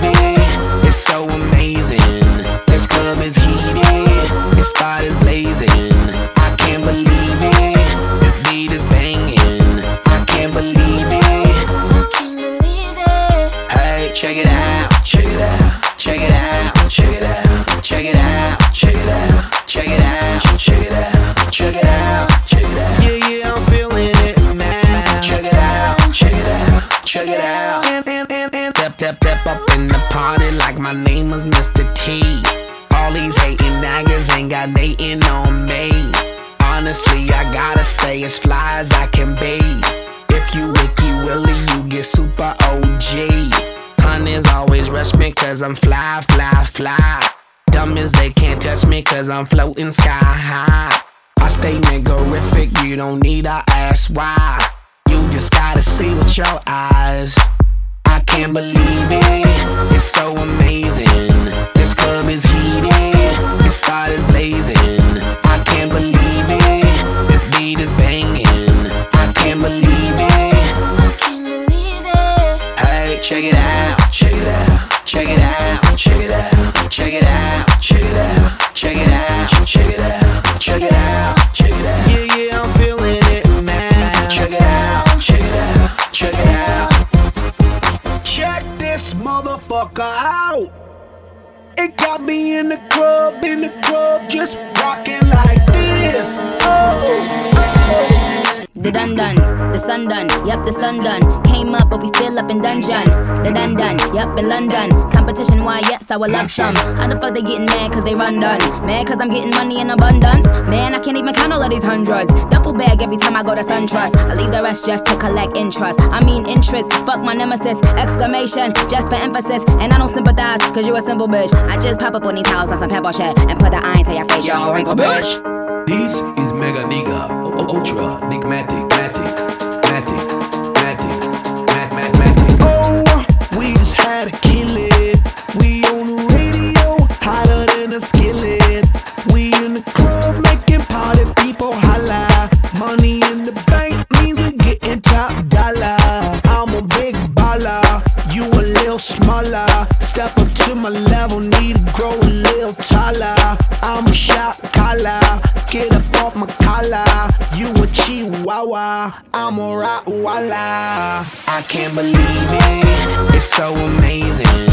it. It's so amazing. This club is heated. This spot is blazing. I can't believe it. This beat is banging. I can't believe it. I can't believe it. Hey, check it out. Check it out. Check it out. Check it out. Check it out. Check it out. Check it out. Check it out. Check it out. Check it out. Yeah, yeah, I'm feeling it now. Check it out. Check it out. Check it out. Step up in the party like my name was Mr. T. All these hating niggas ain't got nothing on me. Honestly, I gotta stay as fly as I can be. If you Wiki Willie, you get super OG. Hunters always rush me cause I'm fly, fly, fly. Dummies, they can't touch me cause I'm floating sky high. I stay niggerific, you don't need to ask why. You just gotta see with your eyes. I can't believe it, it's so amazing. This club is heated, this spot is blazing. I can't believe it, this beat is banging. I can't believe it. I can't believe it. Hey, check it out, check it out, check it out, check it out, check it out, check it out, check it out, check it out, check it out, check it out. Yeah, yeah, I'm feeling it now. Check it out, check it out, check it out. Check this motherfucker out. It got me in the club, just rocking like this. Oh, oh. The done, the sun done, yep, the sun done. Came up, but we still up in dungeon. The done, yep, in London. Competition, why, yes, I would love some. How the fuck they getting mad cause they run done? Mad cause I'm getting money in abundance. Man, I can't even count all of these hundreds. Duffel bag every time I go to SunTrust. I leave the rest just to collect interest. I mean interest, fuck my nemesis. Exclamation, just for emphasis. And I don't sympathize cause you a simple bitch. I just pop up on these houses on some pebble shit and put the iron to your face, you don't wrinkle, bitch. This is Mega Nigga, Ultra, Nigmatic, Matic. Oh, we just had to kill it. We on the radio, hotter than a skillet. We in the club making party people holla. Money in the bank means we getting top dollar. I'm a big baller, you a little smaller. Step up to my level, need to grow a little taller. I'm a shot caller, get up off my collar. You a chihuahua, I'm a Rottweiler. I can't believe it, it's so amazing.